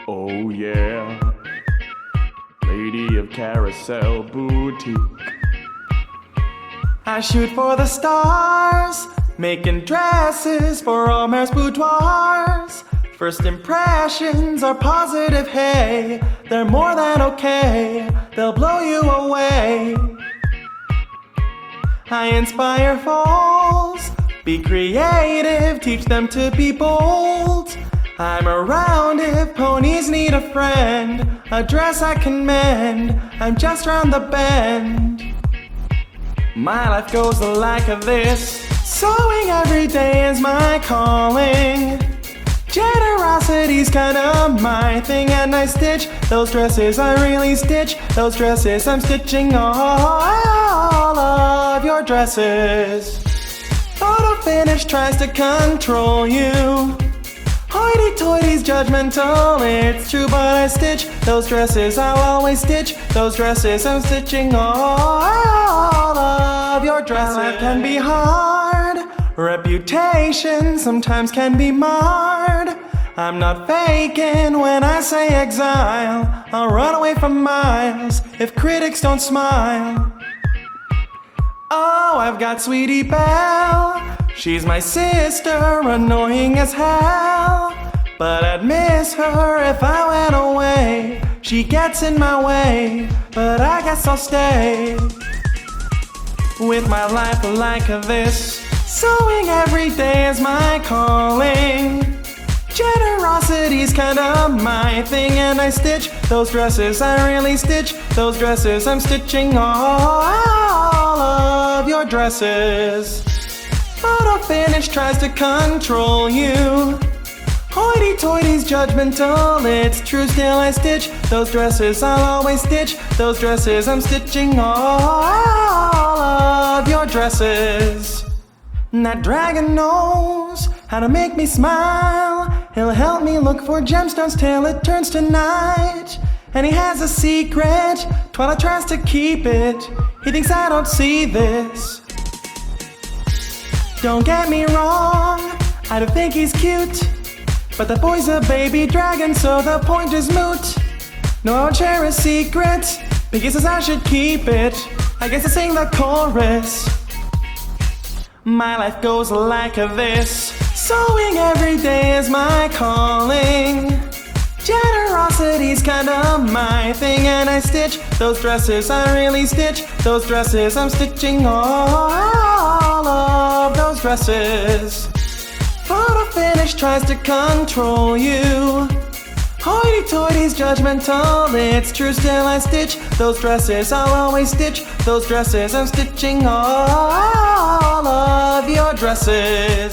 Oh yeah, lady of Carousel Boutique. I shoot for the stars, making dresses for all Maire's boudoirs. First impressions are positive, hey, they're more than okay, they'll blow you away. I inspire foals, be creative, teach them to be bold. I'm around if ponies need a friend, a dress I can mend, I'm just round the bend. My life goes like this, sewing every day is my calling. Generosity's kinda my thing, and I stitch those dresses, I really stitch those dresses. I'm stitching all of your dresses. Photo finish tries to control you. Hoity-toity's judgmental, it's true, but I stitch those dresses, I'll always stitch those dresses. I'm stitching all of your dresses. Life can be hard, reputation sometimes can be marred. I'm not faking when I say exile, I'll run away for miles if critics don't smile. Oh, I've got Sweetie Belle, she's my sister, annoying as hell. But I'd miss her if I went away. She gets in my way, but I guess I'll stay. With my life like this, sewing every day is my calling. Generosity's kinda my thing, and I stitch those dresses, I really stitch those dresses. I'm stitching all of your dresses. Photo finish tries to control you. Hoity-toity's judgmental, it's true, still I stitch those dresses, I'll always stitch those dresses. I'm stitching all of your dresses. That dragon knows how to make me smile. He'll help me look for gemstones till it turns to night. And he has a secret, Twilight tries to keep it. He thinks I don't see this. Don't get me wrong, I don't think he's cute, but the boy's a baby dragon, so the point is moot. No, I won't share a secret, but he says I should keep it. I guess I sing the chorus. My life goes like this, sewing every day is my calling. Generosity's kinda my thing, and I stitch those dresses, I really stitch those dresses. I'm stitching all of those dresses. Photo finish tries to control you. Hoity-toity's judgmental, it's true, still I stitch those dresses, I'll always stitch those dresses. I'm stitching all of your dresses.